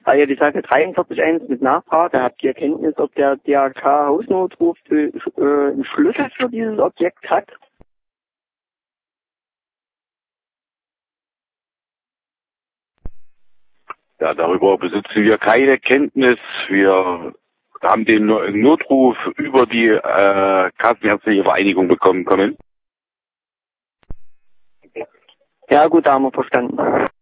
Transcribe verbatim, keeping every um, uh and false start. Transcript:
Da ihr die Sache dreiundvierzig eins mit Nachfrage, habt ihr Kenntnis, ob der D R K-Hausnotruf äh, einen Schlüssel für dieses Objekt hat? Ja, darüber besitzen wir keine Kenntnis. Wir haben den Notruf über die äh, Kassenärztliche Vereinigung bekommen können. Ja gut, da haben wir verstanden.